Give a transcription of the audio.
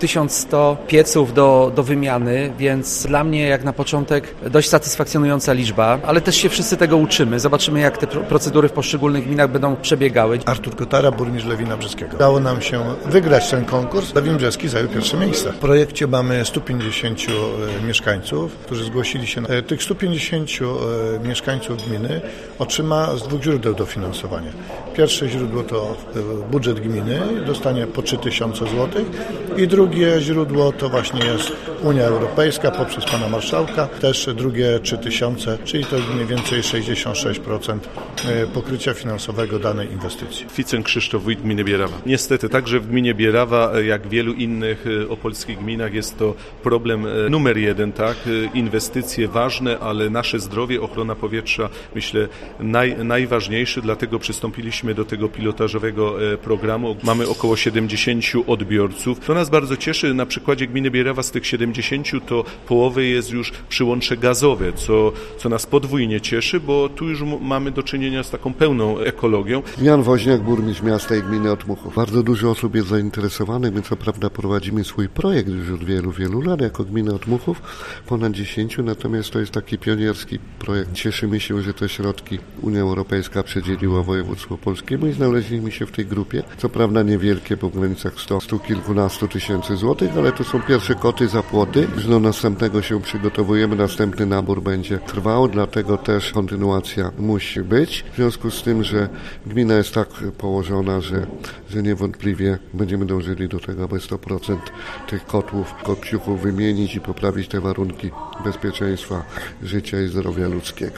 1100 pieców do wymiany, więc dla mnie jak na początek dość satysfakcjonująca liczba, ale też się wszyscy tego uczymy. Zobaczymy, jak te procedury w poszczególnych gminach będą przebiegały. Artur Kotara, burmistrz Lewina Brzeskiego. Udało nam się wygrać ten konkurs. Lewin Brzeski zajął pierwsze miejsce. W projekcie mamy 150 mieszkańców, którzy zgłosili się. Tych 150 mieszkańców gminy otrzyma z dwóch źródeł dofinansowania. Pierwsze źródło to budżet gminy, dostanie po 3000 zł i drugie źródło to właśnie jest Unia Europejska poprzez pana marszałka, też drugie 3000, czyli to jest mniej więcej 66% pokrycia finansowego danej inwestycji. Ficen Krzysztof, wójt gminy Bierawa. Niestety także w gminie Bierawa, jak w wielu innych opolskich gminach, jest to problem numer jeden, tak? Inwestycje ważne, ale nasze zdrowie, ochrona powietrza, myślę, najważniejsze, dlatego przystąpiliśmy do tego pilotażowego programu. Mamy około 70 odbiorców. To nas bardzo cieszy. Na przykładzie gminy Bierawa z tych 70 to połowy jest już przyłącze gazowe, co nas podwójnie cieszy, bo tu już mamy do czynienia z taką pełną ekologią. Jan Woźniak, burmistrz miasta i gminy Otmuchów. Bardzo dużo osób jest zainteresowanych, my co prawda prowadzimy swój projekt już od wielu lat jako gmina Otmuchów, ponad 10, natomiast to jest taki pionierski projekt. Cieszymy się, że te środki Unia Europejska przydzieliła województwu polskiemu i znaleźliśmy się w tej grupie. Co prawda niewielkie, bo w granicach 100 kilkunastu tysięcy złotych, ale to są pierwsze koty za płoty. Już do następnego się przygotowujemy, następny nabór będzie trwał, dlatego też kontynuacja musi być. W związku z tym, że gmina jest tak położona, że niewątpliwie będziemy dążyli do tego, aby 100% tych kotłów, kopciuchów wymienić i poprawić te warunki bezpieczeństwa życia i zdrowia ludzkiego.